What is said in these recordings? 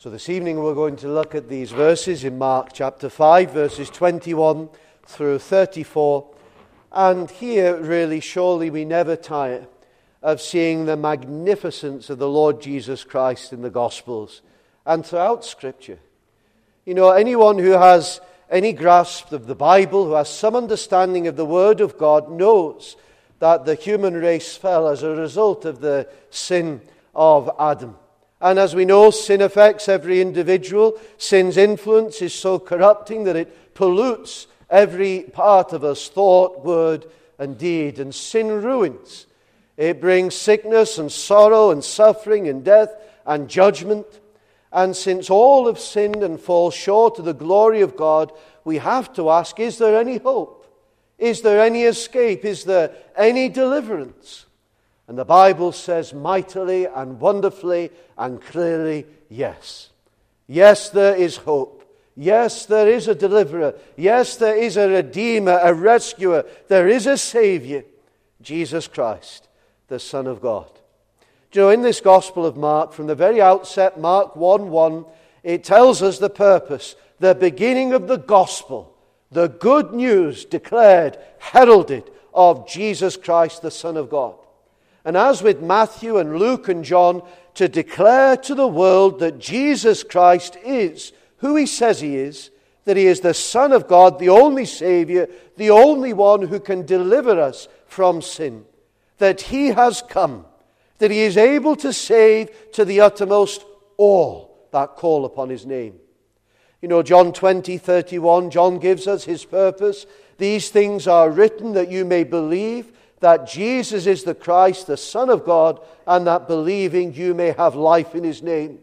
So this evening we're going to look at these verses in Mark chapter 5, verses 21 through 34. And here, really, surely we never tire of seeing the magnificence of the Lord Jesus Christ in the Gospels and throughout Scripture. You know, anyone who has any grasp of the Bible, who has some understanding of the Word of God, knows that the human race fell as a result of the sin of Adam. And as we know, sin affects every individual. Sin's influence is so corrupting that it pollutes every part of us, thought, word, and deed. And sin ruins. It brings sickness and sorrow and suffering and death and judgment. And since all have sinned and fall short of the glory of God, we have to ask, is there any hope? Is there any escape? Is there any deliverance? And the Bible says mightily and wonderfully and clearly, yes. Yes, there is hope. Yes, there is a deliverer. Yes, there is a redeemer, a rescuer. There is a Savior, Jesus Christ, the Son of God. Do you know, in this Gospel of Mark, from the very outset, Mark 1:1, it tells us the purpose, the beginning of the Gospel, the good news declared, heralded of Jesus Christ, the Son of God. And as with Matthew and Luke and John, to declare to the world that Jesus Christ is who he says he is, that he is the Son of God, the only Savior, the only one who can deliver us from sin, that he has come, that he is able to save to the uttermost all that call upon his name. You know, John 20:31, John gives us his purpose. These things are written that you may believe that Jesus is the Christ, the Son of God, and that believing you may have life in his name.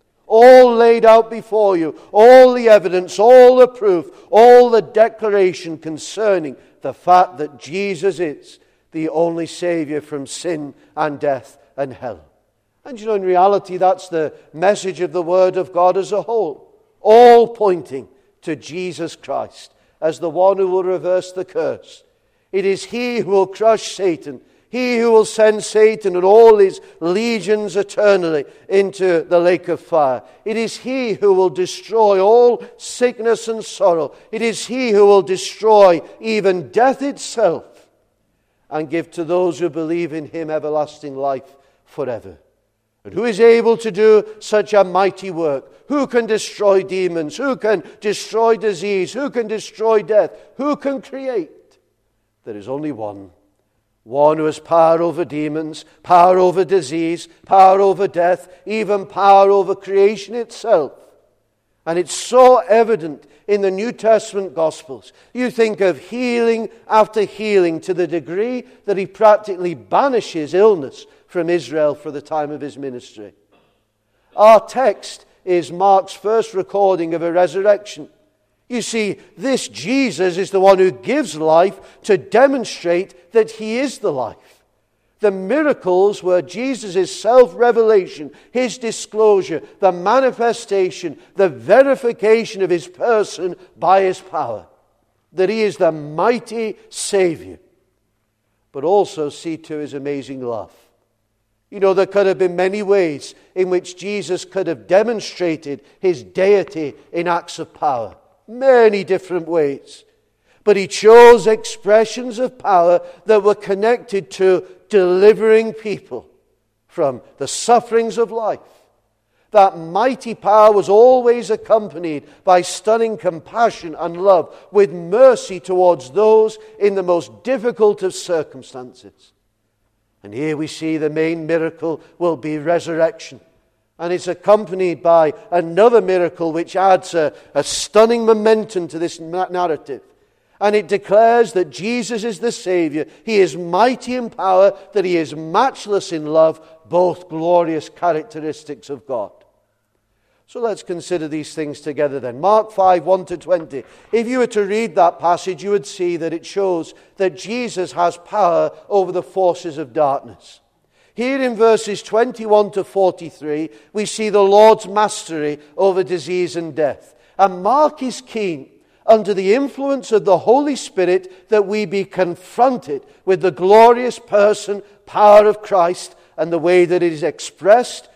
All laid out before you, all the evidence, all the proof, all the declaration concerning the fact that Jesus is the only Savior from sin and death and hell. And you know, in reality, that's the message of the Word of God as a whole, all pointing to Jesus Christ as the one who will reverse the curse. It is he who will crush Satan, he who will send Satan and all his legions eternally into the lake of fire. It is he who will destroy all sickness and sorrow. It is he who will destroy even death itself and give to those who believe in him everlasting life forever. And who is able to do such a mighty work? Who can destroy demons? Who can destroy disease? Who can destroy death? Who can create? There is only one who has power over demons, power over disease, power over death, even power over creation itself. And it's so evident in the New Testament Gospels. You think of healing after healing to the degree that he practically banishes illness from Israel for the time of his ministry. Our text is Mark's first recording of a resurrection. You see, this Jesus is the one who gives life to demonstrate that he is the life. The miracles were Jesus' self-revelation, his disclosure, the manifestation, the verification of his person by his power. That he is the mighty Savior. But also see to his amazing love. You know, there could have been many ways in which Jesus could have demonstrated his deity in acts of power. Many different ways. But he chose expressions of power that were connected to delivering people from the sufferings of life. That mighty power was always accompanied by stunning compassion and love, with mercy towards those in the most difficult of circumstances. And here we see the main miracle will be resurrection. And it's accompanied by another miracle which adds a stunning momentum to this narrative. And it declares that Jesus is the Savior. He is mighty in power, that he is matchless in love, both glorious characteristics of God. So let's consider these things together then. Mark 5, 1-20. If you were to read that passage, you would see that it shows that Jesus has power over the forces of darkness. Here in verses 21-43, we see the Lord's mastery over disease and death. And Mark is keen, under the influence of the Holy Spirit, that we be confronted with the glorious person, power of Christ, and the way that it is expressed,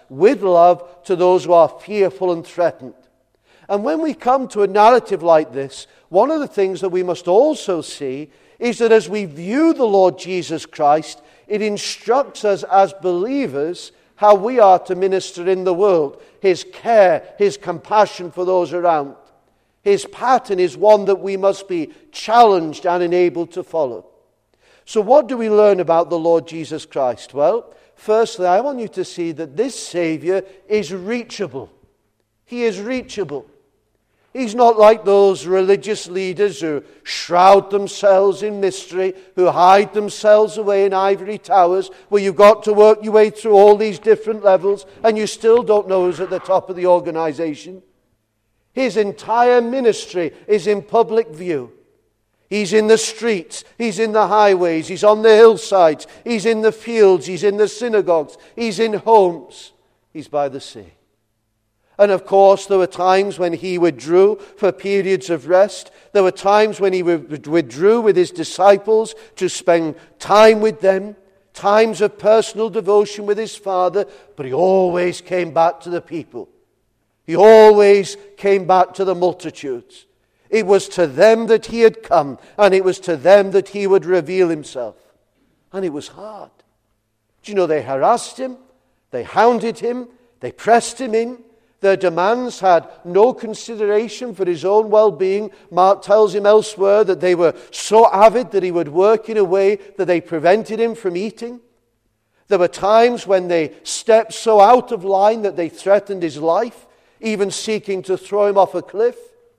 with love to those who are fearful and threatened. And when we come to a narrative like this, one of the things that we must also see is that as we view the Lord Jesus Christ, it instructs us as believers how we are to minister in the world. His care, His compassion for those around. His pattern is one that we must be challenged and enabled to follow. So what do we learn about the Lord Jesus Christ? Well, firstly, I want you to see that this Savior is reachable. He is reachable. He's not like those religious leaders who shroud themselves in mystery, who hide themselves away in ivory towers, where you've got to work your way through all these different levels and you still don't know who's at the top of the organization. His entire ministry is in public view. He's in the streets, he's in the highways, he's on the hillsides, he's in the fields, he's in the synagogues, he's in homes, he's by the sea. And of course, there were times when he withdrew for periods of rest. There were times when he withdrew with his disciples to spend time with them, times of personal devotion with his Father, but he always came back to the people. He always came back to the multitudes. It was to them that he had come, and it was to them that he would reveal himself. And it was hard. Do you know, they harassed him, they hounded him, they pressed him in. Their demands had no consideration for his own well-being. Mark tells him elsewhere that they were so avid that he would work in a way that they prevented him from eating. There were times when they stepped so out of line that they threatened his life, even seeking to throw him off a cliff.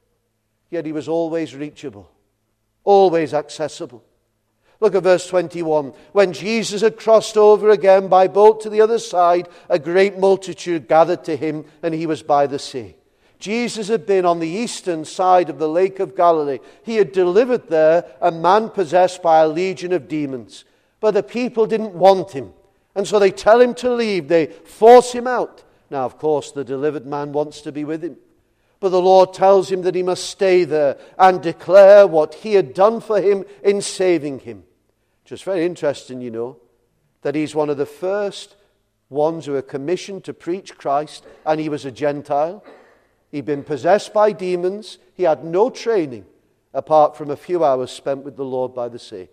Yet he was always reachable, always accessible. Look at verse 21. When Jesus had crossed over again by boat to the other side, a great multitude gathered to him, and he was by the sea. Jesus had been on the eastern side of the Lake of Galilee. He had delivered there a man possessed by a legion of demons. But the people didn't want him, and so they tell him to leave. They force him out. Now, of course, the delivered man wants to be with him. But the Lord tells him that he must stay there and declare what he had done for him in saving him. Just very interesting, you know, that he's one of the first ones who are commissioned to preach Christ, and he was a Gentile. He'd been possessed by demons. He had no training apart from a few hours spent with the Lord by the sea.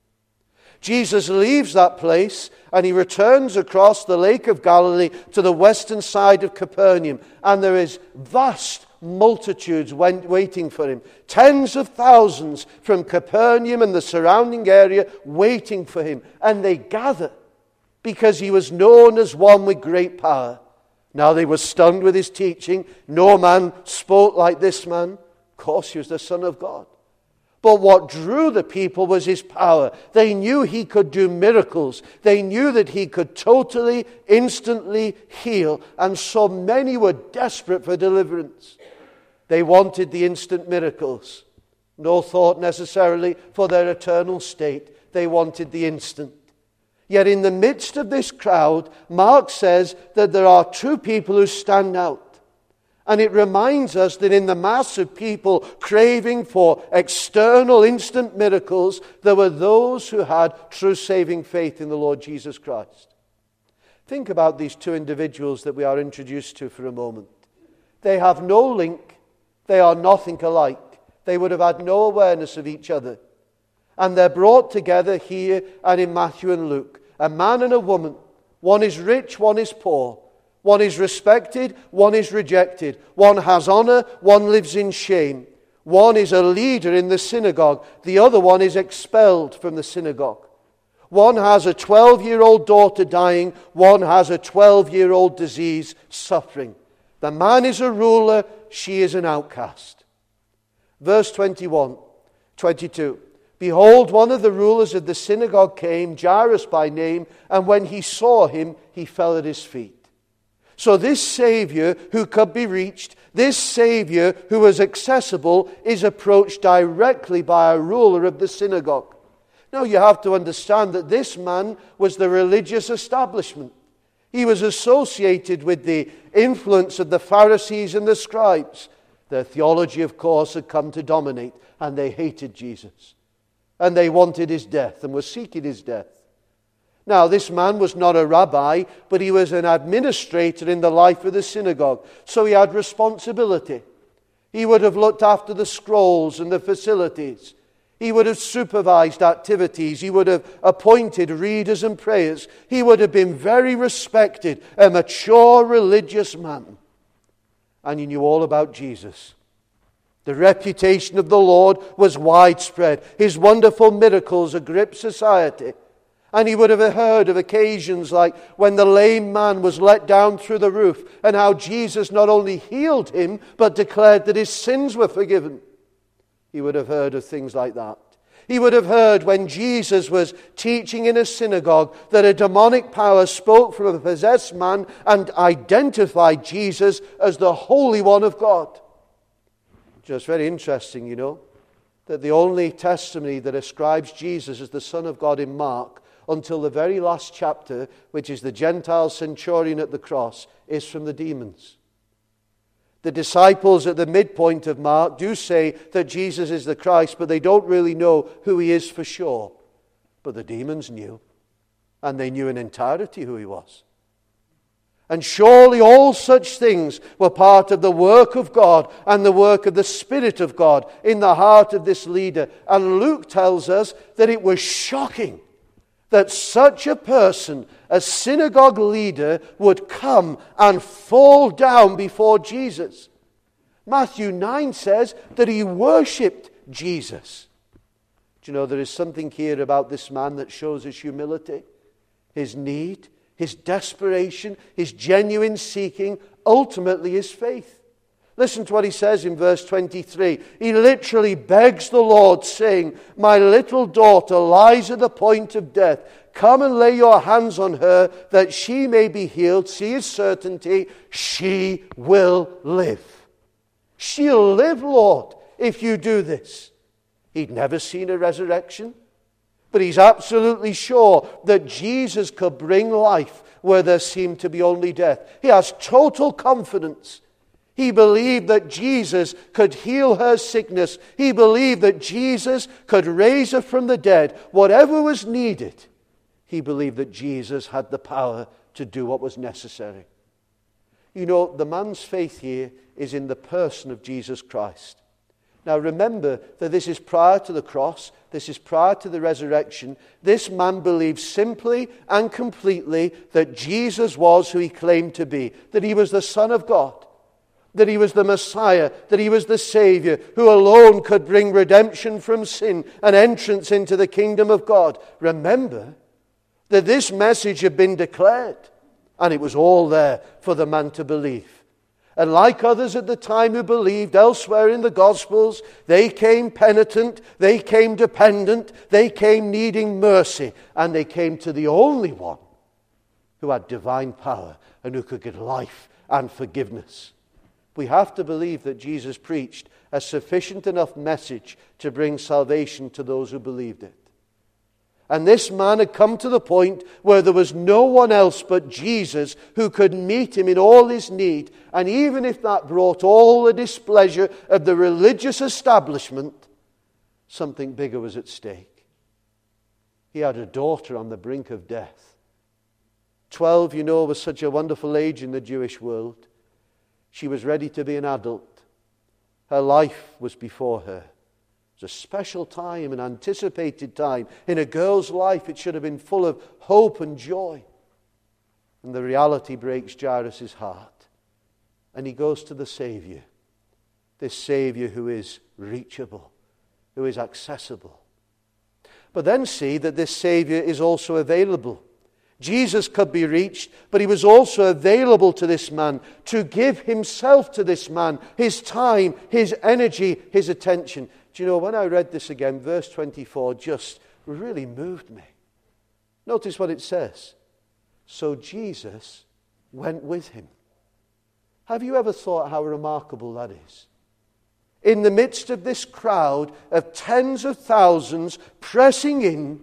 Jesus leaves that place and he returns across the Lake of Galilee to the western side of Capernaum, and there is vast multitudes waiting for him. Tens of thousands from Capernaum and the surrounding area waiting for him. And they gather because he was known as one with great power. Now they were stunned with his teaching. No man spoke like this man. Of course, he was the Son of God. But what drew the people was his power. They knew he could do miracles. They knew that he could totally, instantly heal. And so many were desperate for deliverance. They wanted the instant miracles. No thought necessarily for their eternal state. They wanted the instant. Yet in the midst of this crowd, Mark says that there are two people who stand out. And it reminds us that in the mass of people craving for external instant miracles, there were those who had true saving faith in the Lord Jesus Christ. Think about these two individuals that we are introduced to for a moment. They have no link. They are nothing alike. They would have had no awareness of each other. And they're brought together here and in Matthew and Luke. A man and a woman. One is rich, one is poor. One is respected, one is rejected. One has honor, one lives in shame. One is a leader in the synagogue. The other one is expelled from the synagogue. One has a 12-year-old daughter dying. One has a 12-year-old disease suffering. The man is a ruler, she is an outcast. Verse 22. Behold, one of the rulers of the synagogue came, Jairus by name, and when he saw him, he fell at his feet. So this Savior who could be reached, this Savior who was accessible, is approached directly by a ruler of the synagogue. Now you have to understand that this man was the religious establishment. He was associated with the influence of the Pharisees and the scribes. Their theology, of course, had come to dominate, and they hated Jesus. And they wanted his death and were seeking his death. Now, this man was not a rabbi, but he was an administrator in the life of the synagogue. So he had responsibility. He would have looked after the scrolls and the facilities. He would have supervised activities. He would have appointed readers and prayers. He would have been very respected, a mature religious man. And he knew all about Jesus. The reputation of the Lord was widespread. His wonderful miracles gripped society. And he would have heard of occasions like when the lame man was let down through the roof, and how Jesus not only healed him, but declared that his sins were forgiven. He would have heard of things like that. He would have heard when Jesus was teaching in a synagogue that a demonic power spoke from a possessed man and identified Jesus as the Holy One of God. Just very interesting, that the only testimony that ascribes Jesus as the Son of God in Mark until the very last chapter, which is the Gentile centurion at the cross, is from the demons. The disciples at the midpoint of Mark do say that Jesus is the Christ, but they don't really know who he is for sure. But the demons knew, and they knew in entirety who he was. And surely all such things were part of the work of God and the work of the Spirit of God in the heart of this leader. And Luke tells us that it was shocking that such a person, a synagogue leader, would come and fall down before Jesus. Matthew 9 says that he worshipped Jesus. Do you know, there is something here about this man that shows his humility, his need, his desperation, his genuine seeking, ultimately his faith. Listen to what he says in verse 23. He literally begs the Lord, saying, "My little daughter lies at the point of death. Come and lay your hands on her, that she may be healed." See his certainty. She will live. She'll live, Lord, if you do this. He'd never seen a resurrection, but he's absolutely sure that Jesus could bring life where there seemed to be only death. He has total confidence. He believed that Jesus could heal her sickness. He believed that Jesus could raise her from the dead. Whatever was needed, he believed that Jesus had the power to do what was necessary. The man's faith here is in the person of Jesus Christ. Now remember that this is prior to the cross. This is prior to the resurrection. This man believed simply and completely that Jesus was who he claimed to be, that he was the Son of God, that he was the Messiah, that he was the Savior, who alone could bring redemption from sin and entrance into the kingdom of God. Remember that this message had been declared, and it was all there for the man to believe. And like others at the time who believed elsewhere in the Gospels, they came penitent, they came dependent, they came needing mercy, and they came to the only one who had divine power and who could give life and forgiveness. We have to believe that Jesus preached a sufficient enough message to bring salvation to those who believed it. And this man had come to the point where there was no one else but Jesus who could meet him in all his need. And even if that brought all the displeasure of the religious establishment, something bigger was at stake. He had a daughter on the brink of death. 12, was such a wonderful age in the Jewish world. She was ready to be an adult. Her life was before her. It was a special time, an anticipated time. In a girl's life, it should have been full of hope and joy. And the reality breaks Jairus' heart. And he goes to the Savior. This Savior who is reachable, who is accessible. But then see that this Savior is also available. Jesus could be reached, but he was also available to this man to give himself to this man, his time, his energy, his attention. Do you know, when I read this again, verse 24 just really moved me. Notice what it says. So Jesus went with him. Have you ever thought how remarkable that is? In the midst of this crowd of tens of thousands pressing in,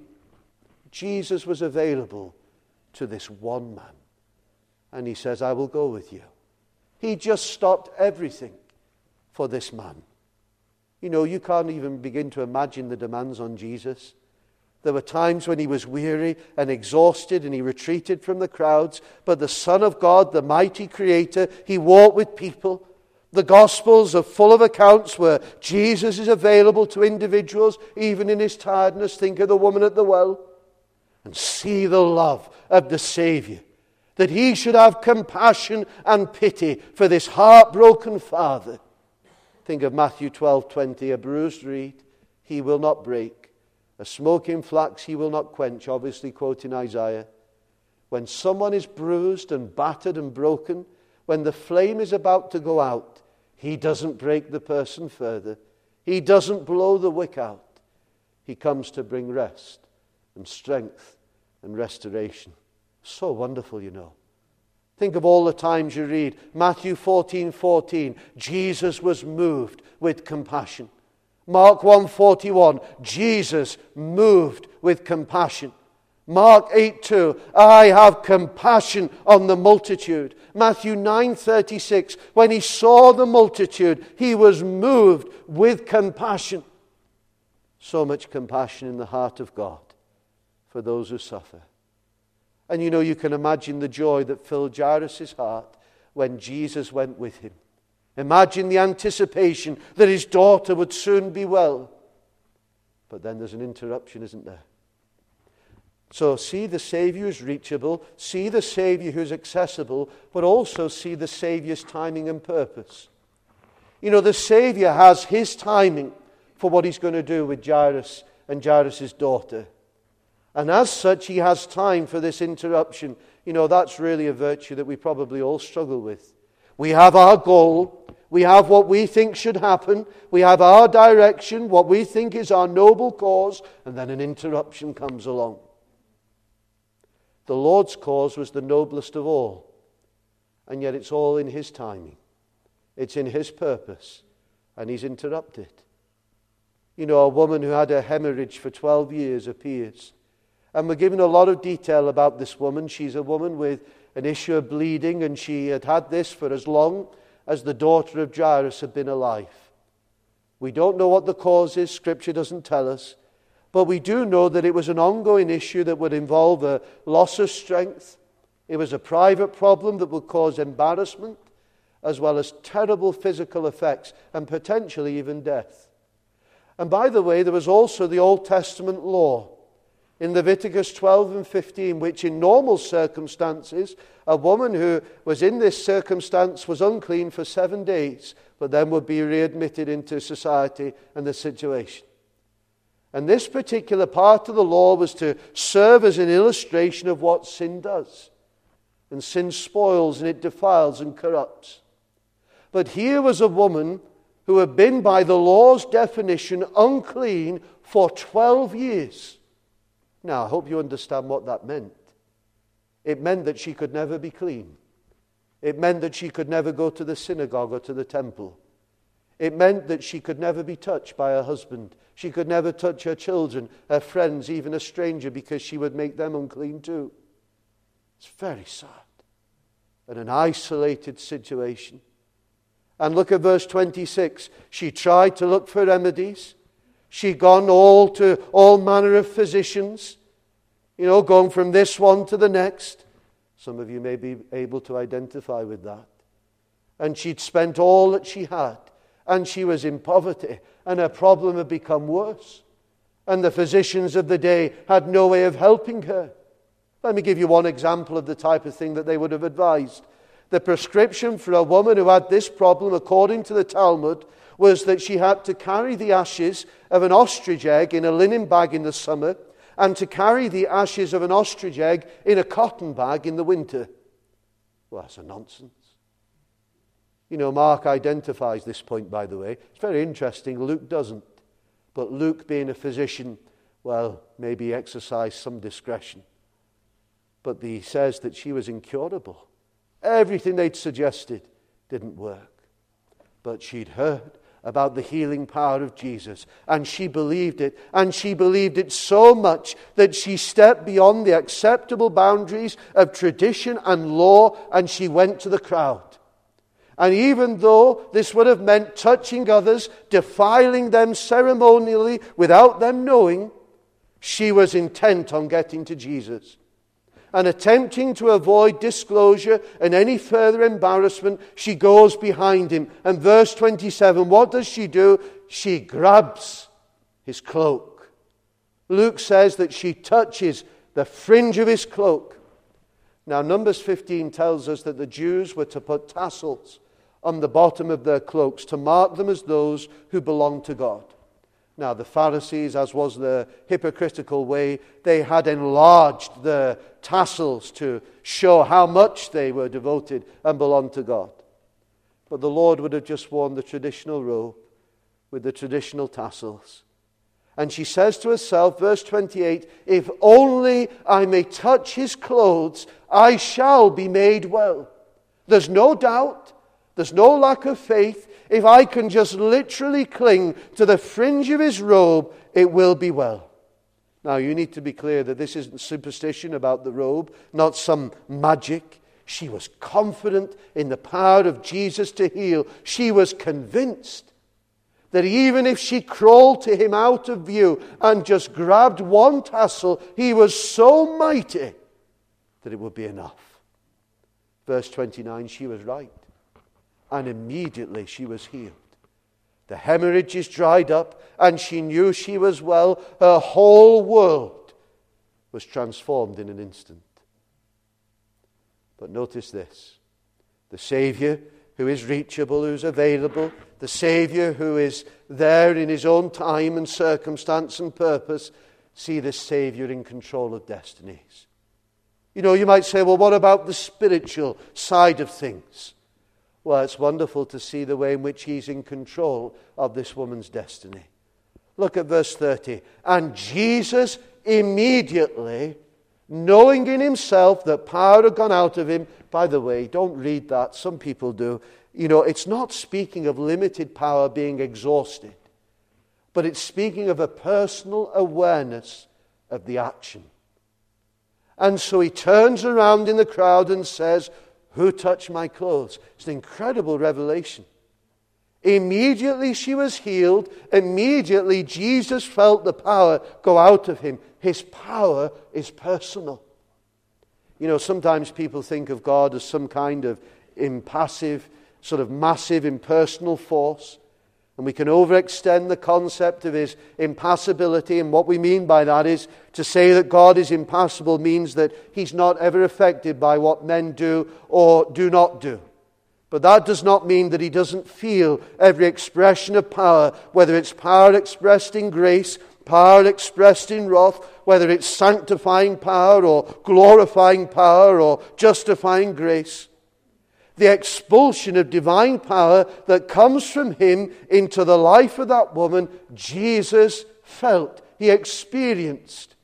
Jesus was available to this one man. And he says, I will go with you. He just stopped everything for this man. You can't even begin to imagine the demands on Jesus. There were times when he was weary and exhausted and he retreated from the crowds. But the Son of God, the mighty Creator, he walked with people. The Gospels are full of accounts where Jesus is available to individuals, even in his tiredness. Think of the woman at the well. And see the love of the Savior. That he should have compassion and pity for this heartbroken father. Think of Matthew 12:20. A bruised reed he will not break. A smoking flax he will not quench. Obviously quoting Isaiah. When someone is bruised and battered and broken, when the flame is about to go out, he doesn't break the person further. He doesn't blow the wick out. He comes to bring rest and strength and restoration. So wonderful, you know. Think of all the times you read Matthew 14:14. Jesus was moved with compassion. Mark 1:41. Jesus moved with compassion. Mark 8:2. I have compassion on the multitude. Matthew 9:36. When he saw the multitude, he was moved with compassion. So much compassion in the heart of God for those who suffer. And you know, you can imagine the joy that filled Jairus' heart when Jesus went with him. Imagine the anticipation that his daughter would soon be well. But then there's an interruption, isn't there? So see the Savior who's reachable, see the Savior who's accessible, but also see the Savior's timing and purpose. You know, the Savior has his timing for what he's going to do with Jairus and Jairus' daughter. And as such, he has time for this interruption. You know, that's really a virtue that we probably all struggle with. We have our goal. We have what we think should happen. We have our direction, what we think is our noble cause, and then an interruption comes along. The Lord's cause was the noblest of all, and yet it's all in his timing. It's in his purpose, and he's interrupted. You know, a woman who had a hemorrhage for 12 years appears. And we're given a lot of detail about this woman. She's a woman with an issue of bleeding, and she had had this for as long as the daughter of Jairus had been alive. We don't know what the cause is. Scripture doesn't tell us. But we do know that it was an ongoing issue that would involve a loss of strength. It was a private problem that would cause embarrassment, as well as terrible physical effects, and potentially even death. And by the way, there was also the Old Testament law in Leviticus 12 and 15, which in normal circumstances, a woman who was in this circumstance was unclean for 7 days, but then would be readmitted into society and the situation. And this particular part of the law was to serve as an illustration of what sin does. And sin spoils and it defiles and corrupts. But here was a woman who had been, by the law's definition, unclean for 12 years. Now, I hope you understand what that meant. It meant that she could never be clean. It meant that she could never go to the synagogue or to the temple. It meant that she could never be touched by her husband. She could never touch her children, her friends, even a stranger, because she would make them unclean too. It's very sad. And an isolated situation. And look at verse 26. She tried to look for remedies. She'd gone to all manner of physicians, going from this one to the next. Some of you may be able to identify with that. And she'd spent all that she had, and she was in poverty, and her problem had become worse. And the physicians of the day had no way of helping her. Let me give you one example of the type of thing that they would have advised. The prescription for a woman who had this problem, according to the Talmud, was that she had to carry the ashes of an ostrich egg in a linen bag in the summer, and to carry the ashes of an ostrich egg in a cotton bag in the winter. Well, that's a nonsense. Mark identifies this point, by the way. It's very interesting. Luke doesn't. But Luke, being a physician, well, maybe exercised some discretion. But he says that she was incurable. Everything they'd suggested didn't work. But she'd heard about the healing power of Jesus, and she believed it, and she believed it so much that she stepped beyond the acceptable boundaries of tradition and law, and she went to the crowd. And even though this would have meant touching others, defiling them ceremonially without them knowing, She was intent on getting to Jesus. And attempting to avoid disclosure and any further embarrassment, she goes behind him. And verse 27, what does she do? She grabs his cloak. Luke says that she touches the fringe of his cloak. Now, Numbers 15 tells us that the Jews were to put tassels on the bottom of their cloaks to mark them as those who belonged to God. Now, the Pharisees, as was the hypocritical way, they had enlarged the tassels to show how much they were devoted and belonged to God. But the Lord would have just worn the traditional robe with the traditional tassels. And she says to herself, verse 28, if only I may touch his clothes, I shall be made well. There's no doubt, there's no lack of faith. If I can just literally cling to the fringe of his robe, it will be well. Now, you need to be clear that this isn't superstition about the robe, not some magic. She was confident in the power of Jesus to heal. She was convinced that even if she crawled to him out of view and just grabbed one tassel, he was so mighty that it would be enough. Verse 29, she was right. And immediately she was healed. The hemorrhages dried up, and she knew she was well. Her whole world was transformed in an instant. But notice this. The Savior who is reachable, who's available, the Savior who is there in his own time and circumstance and purpose, see this Savior in control of destinies. You know, you might say, well, what about the spiritual side of things? Well, it's wonderful to see the way in which he's in control of this woman's destiny. Look at verse 30. And Jesus immediately, knowing in himself that power had gone out of him. By the way, don't read that. Some people do. You know, it's not speaking of limited power being exhausted, but it's speaking of a personal awareness of the action. And so he turns around in the crowd and says, who touched my clothes? It's an incredible revelation. Immediately she was healed. Immediately Jesus felt the power go out of him. His power is personal. You know, sometimes people think of God as some kind of impassive, sort of massive, impersonal force. And we can overextend the concept of his impassibility. And what we mean by that is to say that God is impassible means that he's not ever affected by what men do or do not do. But that does not mean that he doesn't feel every expression of power, whether it's power expressed in grace, power expressed in wrath, whether it's sanctifying power or glorifying power or justifying grace. The expulsion of divine power that comes from him into the life of that woman, Jesus felt. He experienced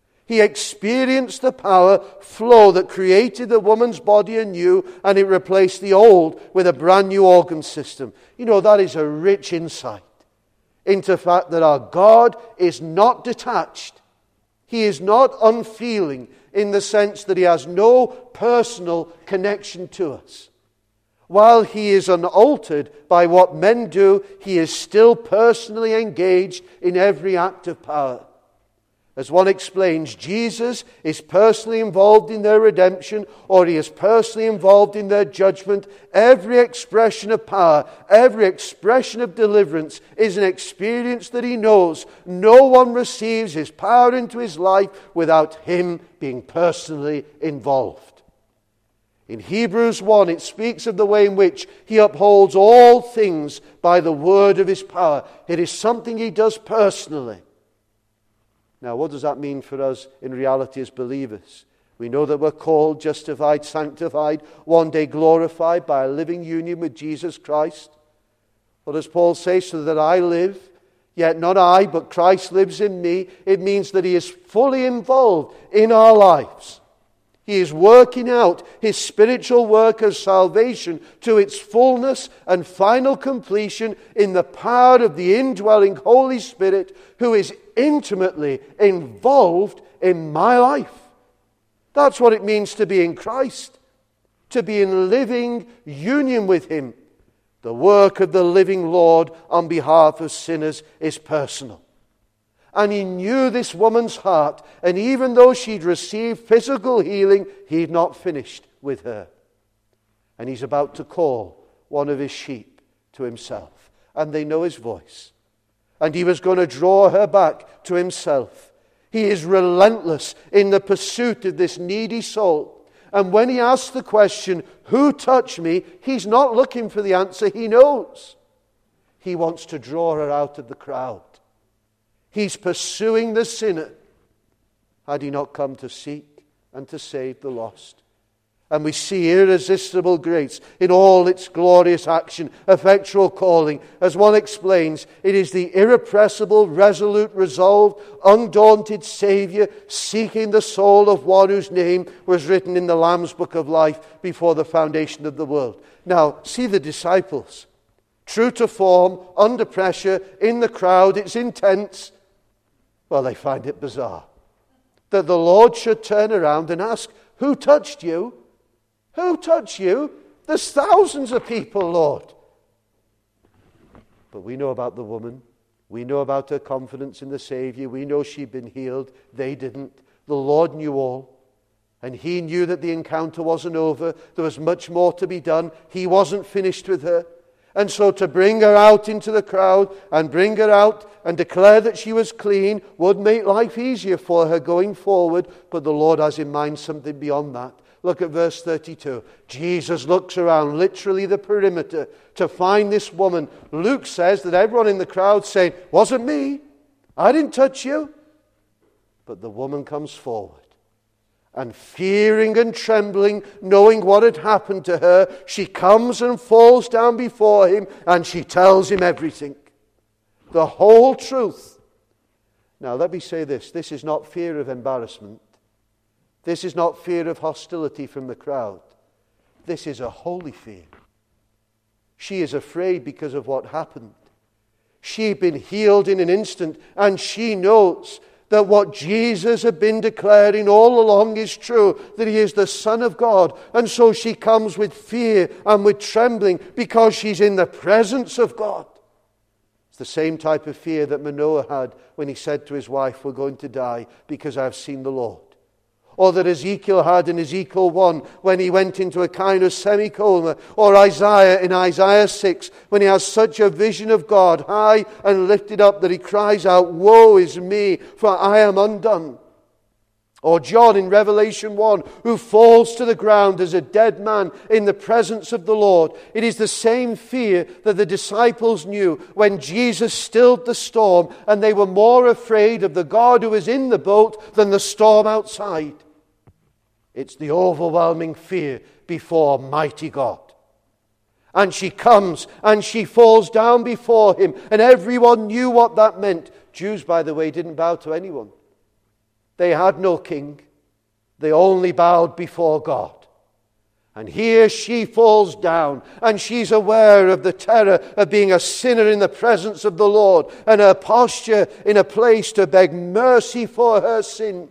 the power flow that created the woman's body anew, and it replaced the old with a brand new organ system. You know, that is a rich insight into the fact that our God is not detached. He is not unfeeling in the sense that he has no personal connection to us. While he is unaltered by what men do, he is still personally engaged in every act of power. As one explains, Jesus is personally involved in their redemption, or he is personally involved in their judgment. Every expression of power, every expression of deliverance is an experience that he knows. No one receives his power into his life without him being personally involved. In Hebrews 1, it speaks of the way in which he upholds all things by the word of his power. It is something he does personally. Now, what does that mean for us in reality as believers? We know that we're called, justified, sanctified, one day glorified by a living union with Jesus Christ. What does Paul say? So that I live, yet not I, but Christ lives in me. It means that he is fully involved in our lives. He is working out his spiritual work of salvation to its fullness and final completion in the power of the indwelling Holy Spirit, who is intimately involved in my life. That's what it means to be in Christ, to be in living union with him. The work of the living Lord on behalf of sinners is personal. And he knew this woman's heart. And even though she'd received physical healing, he'd not finished with her. And he's about to call one of his sheep to himself. And they know his voice. And he was going to draw her back to himself. He is relentless in the pursuit of this needy soul. And when he asks the question, who touched me? He's not looking for the answer. He knows. He wants to draw her out of the crowd. He's pursuing the sinner. Had he not come to seek and to save the lost? And we see irresistible grace in all its glorious action, effectual calling. As one explains, it is the irrepressible, resolute, resolved, undaunted Saviour seeking the soul of one whose name was written in the Lamb's Book of Life before the foundation of the world. Now, see the disciples. True to form, under pressure, in the crowd, it's intense. Well, they find it bizarre that the Lord should turn around and ask, who touched you? Who touched you? There's thousands of people, Lord. But we know about the woman. We know about her confidence in the Savior. We know she'd been healed. They didn't. The Lord knew all. And he knew that the encounter wasn't over. There was much more to be done. He wasn't finished with her. And so to bring her out into the crowd and bring her out and declare that she was clean would make life easier for her going forward. But the Lord has in mind something beyond that. Look at verse 32. Jesus looks around, literally the perimeter, to find this woman. Luke says that everyone in the crowd saying, wasn't me. I didn't touch you. But the woman comes forward. And fearing and trembling, knowing what had happened to her, she comes and falls down before him and she tells him everything. The whole truth. Now let me say this. This is not fear of embarrassment. This is not fear of hostility from the crowd. This is a holy fear. She is afraid because of what happened. She'd been healed in an instant, and she knows that what Jesus had been declaring all along is true, that he is the Son of God. And so she comes with fear and with trembling because she's in the presence of God. It's the same type of fear that Manoah had when he said to his wife, we're going to die because I've seen the Lord. Or that Ezekiel had in Ezekiel 1 when he went into a kind of semi-coma. Or Isaiah in Isaiah 6 when he has such a vision of God high and lifted up that he cries out, woe is me, for I am undone. Or John in Revelation 1 who falls to the ground as a dead man in the presence of the Lord. It is the same fear that the disciples knew when Jesus stilled the storm, and they were more afraid of the God who was in the boat than the storm outside. It's the overwhelming fear before mighty God. And she comes and she falls down before him, and everyone knew what that meant. Jews, by the way, didn't bow to anyone. They had no king. They only bowed before God. And here she falls down, and she's aware of the terror of being a sinner in the presence of the Lord, and her posture in a place to beg mercy for her sin.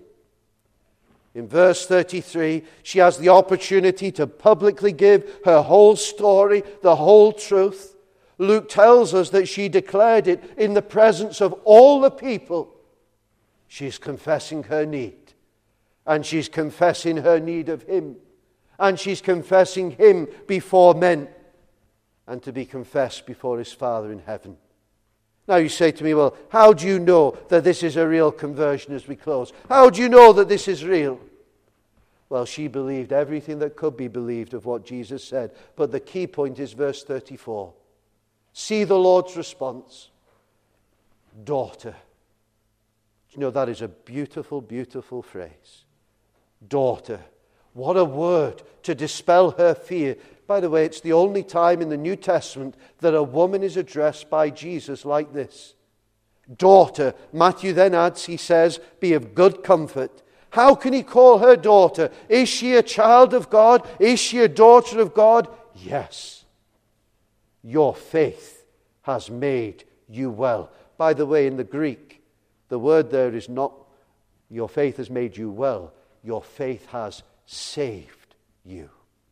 In verse 33, she has the opportunity to publicly give her whole story, the whole truth. Luke tells us that she declared it in the presence of all the people. She's confessing her need. And she's confessing her need of him. And she's confessing him before men. And to be confessed before his Father in heaven. Now you say to me, well, how do you know that this is a real conversion as we close? How do you know that this is real? Well, she believed everything that could be believed of what Jesus said. But the key point is verse 34. See the Lord's response. Daughter. You know, that is a beautiful, beautiful phrase. Daughter. What a word to dispel her fear. By the way, it's the only time in the New Testament that a woman is addressed by Jesus like this. Daughter. Matthew then adds, he says, be of good comfort. How can he call her daughter? Is she a child of God? Is she a daughter of God? Yes. Your faith has made you well. By the way, in the Greek, the word there is not, your faith has made you well. Your faith has saved you.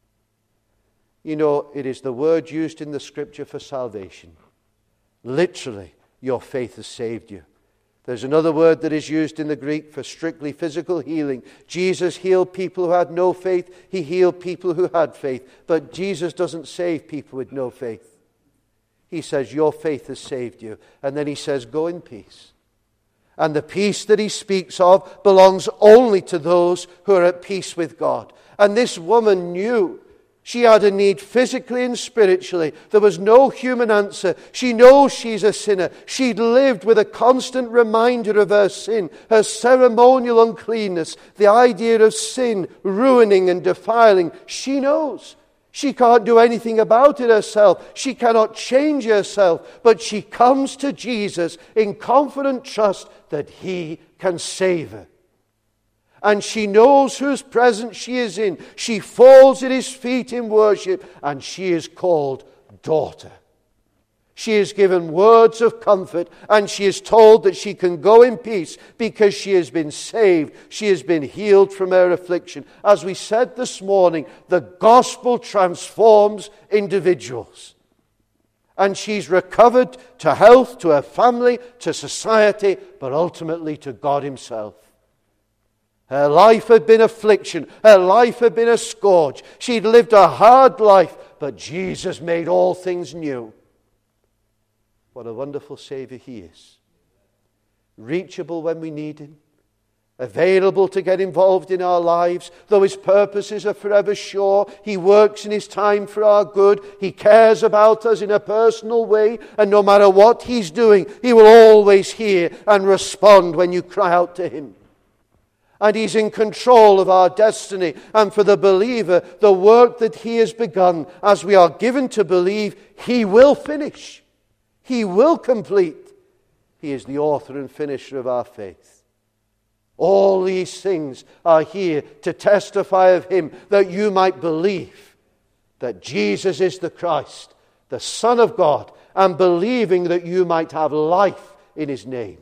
You know, it is the word used in the Scripture for salvation. Literally, your faith has saved you. There's another word that is used in the Greek for strictly physical healing. Jesus healed people who had no faith. He healed people who had faith. But Jesus doesn't save people with no faith. He says, your faith has saved you. And then he says, go in peace. And the peace that he speaks of belongs only to those who are at peace with God. And this woman knew she had a need physically and spiritually. There was no human answer. She knows she's a sinner. She'd lived with a constant reminder of her sin, her ceremonial uncleanness, the idea of sin ruining and defiling. She knows. She can't do anything about it herself. She cannot change herself. But she comes to Jesus in confident trust that he can save her. And she knows whose presence she is in. She falls at his feet in worship, and she is called daughter. She is given words of comfort, and she is told that she can go in peace because she has been saved. She has been healed from her affliction. As we said this morning, the gospel transforms individuals. And she's recovered to health, to her family, to society, but ultimately to God himself. Her life had been affliction. Her life had been a scourge. She'd lived a hard life, but Jesus made all things new. What a wonderful Savior he is. Reachable when we need him. Available to get involved in our lives. Though his purposes are forever sure, he works in his time for our good. He cares about us in a personal way. And no matter what he's doing, he will always hear and respond when you cry out to him. And he's in control of our destiny. And for the believer, the work that he has begun, as we are given to believe, he will finish. He will complete. He is the author and finisher of our faith. All these things are here to testify of him, that you might believe that Jesus is the Christ, the Son of God, and believing that you might have life in his name.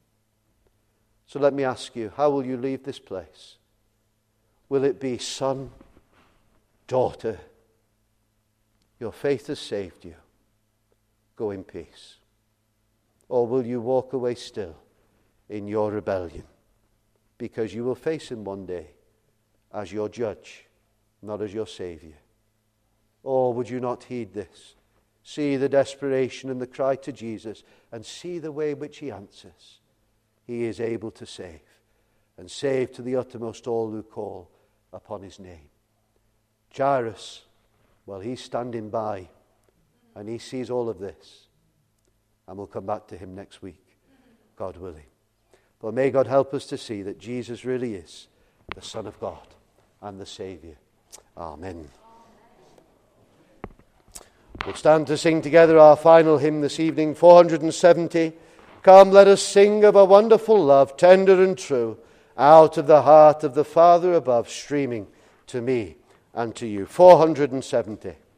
So let me ask you, how will you leave this place? Will it be, son, daughter, your faith has saved you, go in peace? Or will you walk away still in your rebellion? Because you will face him one day as your judge, not as your Savior. Or would you not heed this? See the desperation and the cry to Jesus, and see the way in which he answers. He is able to save, and save to the uttermost all who call upon his name. Jairus, well, he's standing by, and he sees all of this. And we'll come back to him next week, God willing. But may God help us to see that Jesus really is the Son of God and the Savior. Amen. We'll stand to sing together our final hymn this evening, 470. Come, let us sing of a wonderful love, tender and true, out of the heart of the Father above, streaming to me and to you. 470.